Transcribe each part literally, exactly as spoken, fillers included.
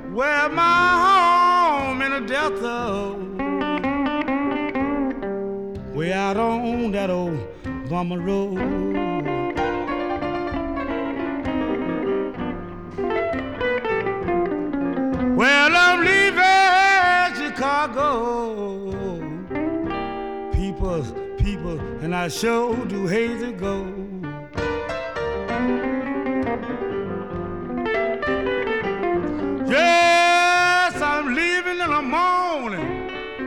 Where my home in the Delta, way out on that old Bummer Road. Well, I'm leaving Chicago, people, people, and I sure do hate to go. Yes, I'm leaving in the morning,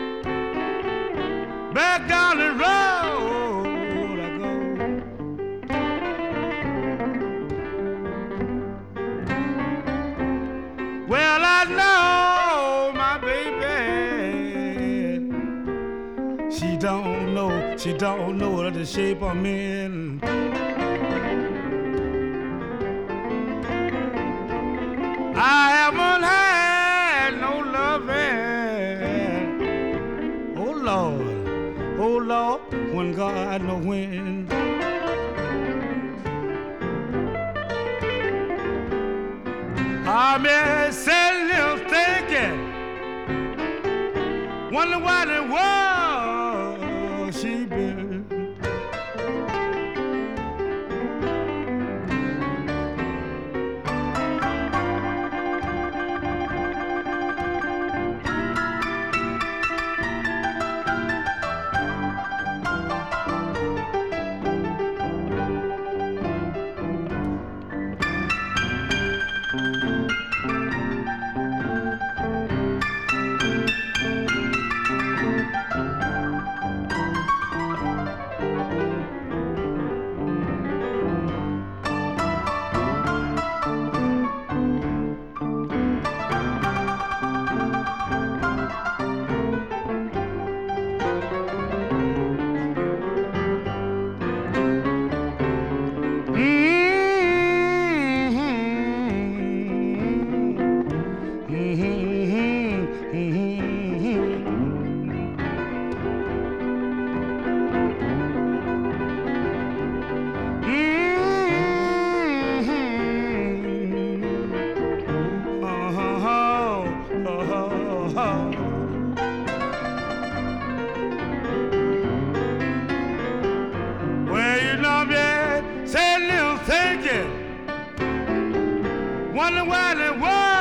back down the road I go. Well, I know my baby, she don't know, she don't know the shape I'm in. I haven't had no loving. Oh Lord, oh Lord, when God know when. I'm sitting here thinking, wonder what the world she been. Wonder why the world